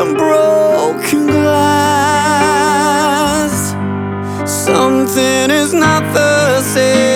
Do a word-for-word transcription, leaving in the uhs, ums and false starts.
and broken glass. Something is not the same.